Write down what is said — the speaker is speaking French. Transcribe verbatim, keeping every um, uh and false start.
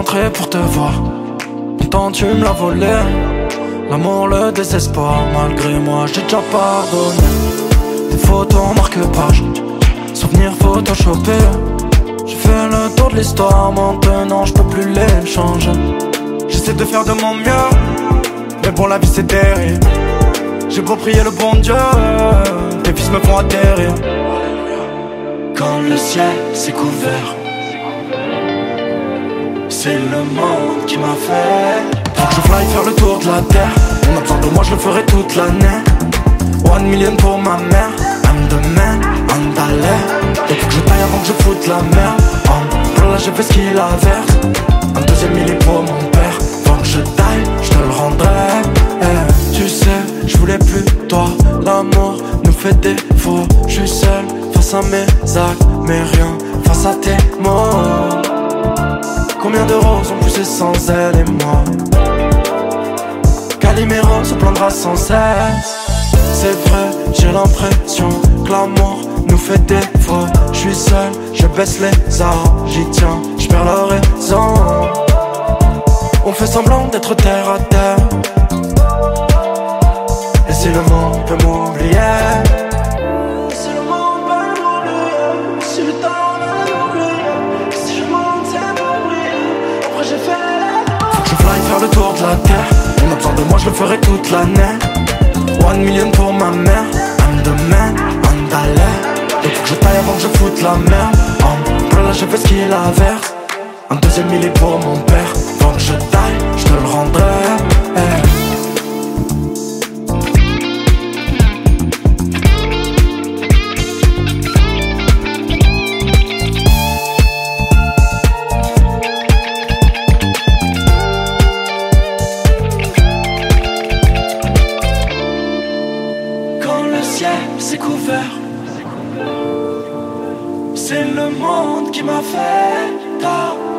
rentré pour te voir. Pourtant tu me l'as volé. L'amour, le désespoir, malgré moi j'ai déjà pardonné. Des photos en marque-page, souvenirs photoshopés. J'ai fait le tour de l'histoire, maintenant je peux plus les changer. J'essaie de faire de mon mieux, mais bon la vie c'est terrible. J'ai beau prier le bon Dieu, tes fils me font atterrir. Quand le ciel s'est couvert, c'est le monde qui m'a fait. Faut que je fly faire le tour de la terre. On a besoin de moi, je le ferai toute l'année. One million pour ma mère. I'm the man, andale. Et faut que je taille avant que je foute la merde. En plein là j'ai fait ce qu'il averse. Un deuxième milli pour mon père. Avant que je taille, je te le rendrai. Eh, tu sais, je voulais plus toi. L'amour nous fait défaut. Je suis seul face à mes actes, mais rien face à tes mots. Combien de roses ont poussé sans elle et moi? Calimero se plaindra sans cesse. C'est vrai, j'ai l'impression que l'amour nous fait défaut. Je suis seul, je baisse les armes, j'y tiens, je perds la raison. On fait semblant d'être terre à terre. Et si le monde peut m'oublier, si le monde peut m'oublier, si le temps peut m'oublier, si je monte c'est pour briller. Après j'ai fait, faut que je fly faire le tour de la terre. On a besoin de moi, je le ferai toute l'année. One million pour ma mère. I'm the man, andale. Et faut que je taille avant que je foute la merde. En plein là j'ai fait ce qu'il averse. Un deuxième milli pour mon père. Avant que je taille, je te le rendrai. Hey. C'est couvert, c'est le monde qui m'a fait tard.